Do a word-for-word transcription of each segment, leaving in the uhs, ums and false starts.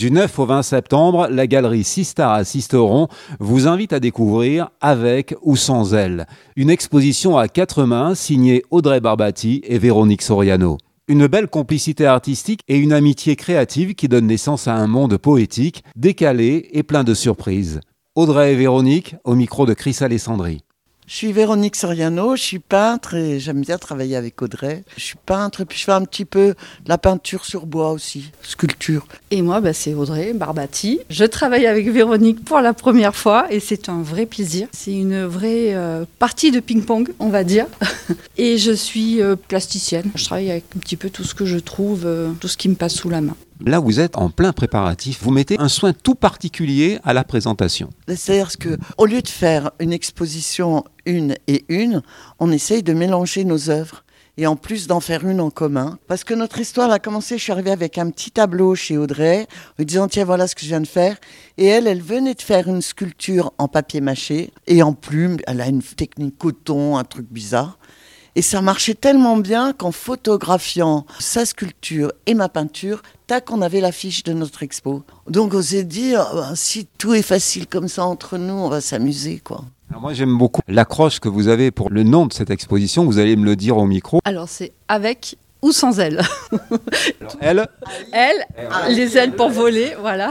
Du neuf au vingt septembre, la galerie Sistar à Sisteron vous invite à découvrir Avec ou sans elle, une exposition à quatre mains signée Audrey Barbati et Véronique Soriano. Une belle complicité artistique et une amitié créative qui donne naissance à un monde poétique, décalé et plein de surprises. Audrey et Véronique, au micro de Chris Alessandri. Je suis Véronique Soriano, je suis peintre et j'aime bien travailler avec Audrey. Je suis peintre et puis je fais un petit peu de la peinture sur bois aussi, sculpture. Et moi, bah, c'est Audrey Barbati. Je travaille avec Véronique pour la première fois et c'est un vrai plaisir. C'est une vraie euh, partie de ping-pong, on va dire. Et je suis euh, plasticienne. Je travaille avec un petit peu tout ce que je trouve, euh, tout ce qui me passe sous la main. Là, vous êtes en plein préparatif. Vous mettez un soin tout particulier à la présentation. C'est-à-dire qu'au lieu de faire une exposition une et une, on essaye de mélanger nos œuvres et en plus d'en faire une en commun. Parce que notre histoire elle a commencé, je suis arrivée avec un petit tableau chez Audrey, en disant tiens voilà ce que je viens de faire. Et elle, elle venait de faire une sculpture en papier mâché et en plume. Elle a une technique coton, un truc bizarre. Et ça marchait tellement bien qu'en photographiant sa sculpture et ma peinture, tac, on avait l'affiche de notre expo. Donc on s'est dit, oh, ben, si tout est facile comme ça entre nous, on va s'amuser, quoi. Alors moi j'aime beaucoup l'accroche que vous avez pour le nom de cette exposition, vous allez me le dire au micro. Alors c'est Avec ou sans elle. Alors, elle Elle, elle les ailes pour voler, voilà.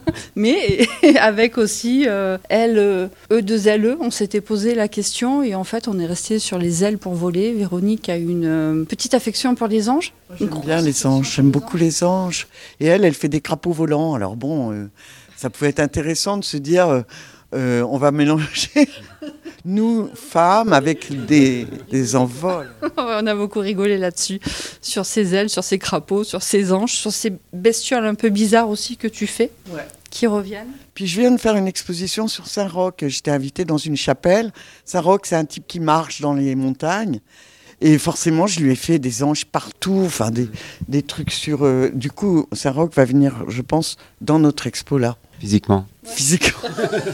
Mais avec aussi euh, elle, euh, E deux L E, on s'était posé la question et en fait on est resté sur les ailes pour voler. Véronique a une euh, petite affection pour les anges. J'aime bien les anges, j'aime beaucoup les anges. Et elle, elle fait des crapauds volants. Alors bon, euh, ça pouvait être intéressant de se dire, euh, euh, on va mélanger nous, femmes, avec des, des envols. On a beaucoup rigolé là-dessus, sur ces ailes, sur ces crapauds, sur ces anges, sur ces bestioles un peu bizarres aussi que tu fais, ouais. Qui reviennent. Puis je viens de faire une exposition sur Saint-Roch. J'étais invitée dans une chapelle. Saint-Roch, c'est un type qui marche dans les montagnes. Et forcément, je lui ai fait des anges partout, enfin des, des trucs sur... Euh, du coup, Saint-Roch va venir, je pense, dans notre expo là. Physiquement. Physiquement.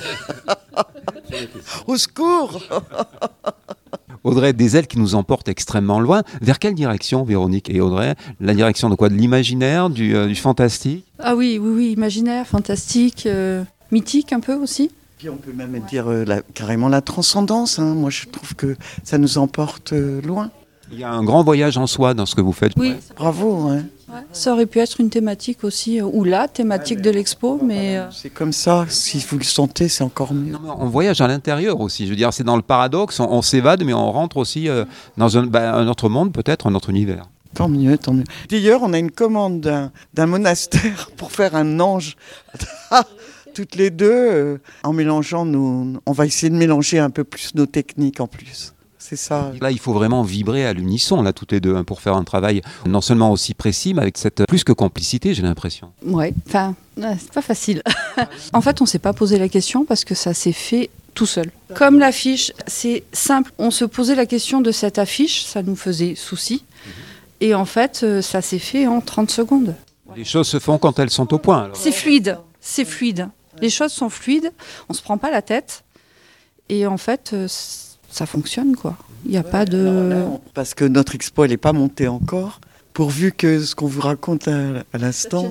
Au secours. Audrey, des ailes qui nous emportent extrêmement loin. Vers quelle direction, Véronique et Audrey ? La direction de quoi ? De l'imaginaire, du, euh, du fantastique ? Ah oui, oui, oui, imaginaire, fantastique, euh, mythique un peu aussi. Puis on peut même dire euh, la, carrément la transcendance. Hein. Moi, je trouve que ça nous emporte euh, loin. Il y a un grand voyage en soi dans ce que vous faites. Oui. Ouais. Bravo. Hein. Ouais. Ça aurait pu être une thématique aussi, ou la thématique de l'expo, mais... Euh... C'est comme ça, si vous le sentez, c'est encore mieux. Non, mais on voyage à l'intérieur aussi, je veux dire, c'est dans le paradoxe, on, on s'évade, mais on rentre aussi euh, dans un, bah, un autre monde, peut-être un autre univers. Tant mieux, tant mieux. D'ailleurs, on a une commande d'un, d'un monastère pour faire un ange. Toutes les deux, euh, en mélangeant nos... On va essayer de mélanger un peu plus nos techniques en plus. C'est ça. Là, il faut vraiment vibrer à l'unisson, là, toutes les deux, hein, pour faire un travail non seulement aussi précis, mais avec cette plus que complicité, j'ai l'impression. Ouais, enfin, ouais, c'est pas facile. En fait, on s'est pas posé la question parce que ça s'est fait tout seul. Comme l'affiche, c'est simple. On se posait la question de cette affiche, ça nous faisait souci. Et en fait, ça s'est fait en trente secondes. Les choses se font quand elles sont au point. Alors. C'est fluide, c'est fluide. Les choses sont fluides, on se prend pas la tête. Et en fait... ça fonctionne, quoi. Il n'y a ouais, pas de... Là, parce que notre expo, elle n'est pas montée encore, pourvu que ce qu'on vous raconte à, à l'instant...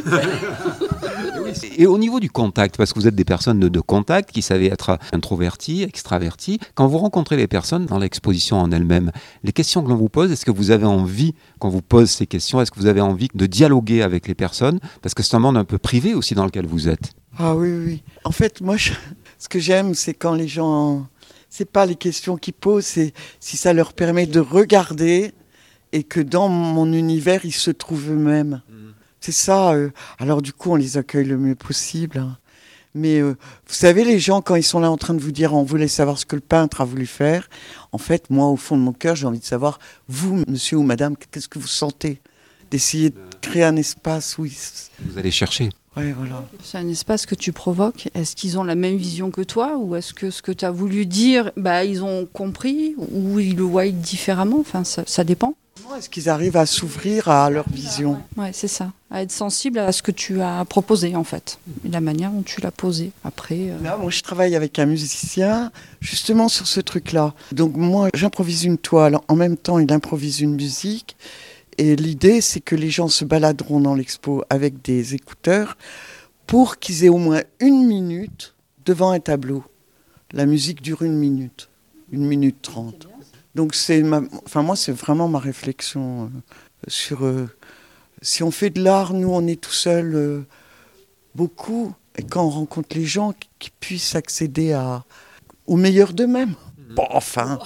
Et au niveau du contact, parce que vous êtes des personnes de, de contact, qui savez être introverties, extraverties, quand vous rencontrez les personnes dans l'exposition en elle-même, les questions que l'on vous pose, est-ce que vous avez envie qu'on vous pose ces questions ? Est-ce que vous avez envie de dialoguer avec les personnes ? Parce que c'est un monde un peu privé aussi dans lequel vous êtes. Ah oui, oui. En fait, moi, je... ce que j'aime, c'est quand les gens... C'est pas les questions qu'ils posent, c'est si ça leur permet de regarder et que dans mon univers, ils se trouvent eux-mêmes. Mmh. C'est ça. Euh, alors du coup, on les accueille le mieux possible. Hein. Mais euh, vous savez, les gens, quand ils sont là en train de vous dire « on voulait savoir ce que le peintre a voulu faire », en fait, moi, au fond de mon cœur, j'ai envie de savoir, vous, monsieur ou madame, qu'est-ce que vous sentez ? D'essayer de créer un espace où... Ils... Vous allez chercher. Ouais, voilà. C'est un espace que tu provoques. Est-ce qu'ils ont la même vision que toi ou est-ce que ce que tu as voulu dire, bah, ils ont compris ou ils le voient différemment ? Enfin, ça, ça dépend. Comment est-ce qu'ils arrivent à s'ouvrir à leur vision ? Ouais, c'est ça. À être sensible à ce que tu as proposé, en fait. Et la manière dont tu l'as posé. Après... Euh... Là, moi, je travaille avec un musicien, justement, sur ce truc-là. Donc, moi, j'improvise une toile. En même temps, il improvise une musique. Et l'idée, c'est que les gens se baladeront dans l'expo avec des écouteurs pour qu'ils aient au moins une minute devant un tableau. La musique dure une minute, une minute trente. Donc c'est ma, enfin moi c'est vraiment ma réflexion euh, sur euh, si on fait de l'art, nous on est tout seul euh, beaucoup, et quand on rencontre les gens, qu'ils puissent accéder à au meilleur d'eux-mêmes. Bon, enfin.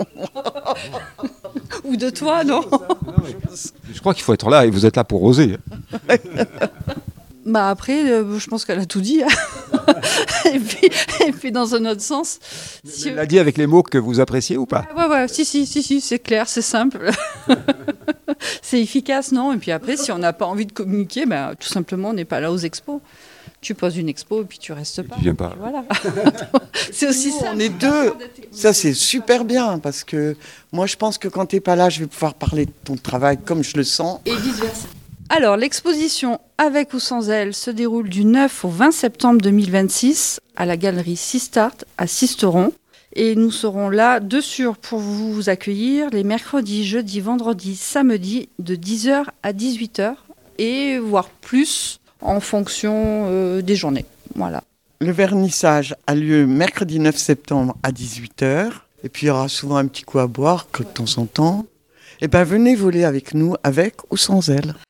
Ou de toi, non? Je crois qu'il faut être là et vous êtes là pour oser. Bah après, euh, je pense qu'elle a tout dit. et, puis, et puis dans un autre sens... Si... Elle l'a dit avec les mots que vous appréciez ou pas? Ouais, ouais, si, si, si, si, c'est clair, c'est simple. C'est efficace, non? Et puis après, si on n'a pas envie de communiquer, ben, tout simplement, on n'est pas là aux expos. Tu poses une expo et puis tu restes pas. Tu viens pas. Voilà. C'est aussi ça. On est deux. Ça, c'est super bien parce que moi, je pense que quand tu n'es pas là, je vais pouvoir parler de ton travail comme je le sens. Et vice-versa. Alors, l'exposition Avec ou sans elle se déroule du neuf au vingt septembre deux mille vingt-six à la galerie Sistart à Sisteron. Et nous serons là de sûr pour vous accueillir les mercredis, jeudis, vendredis, samedis de dix heures à dix-huit heures et voire plus en fonction euh, des journées. Voilà. Le vernissage a lieu mercredi neuf septembre à dix-huit heures. Et puis il y aura souvent un petit coup à boire que de temps en temps. Et bien venez voler avec nous, avec ou sans elle.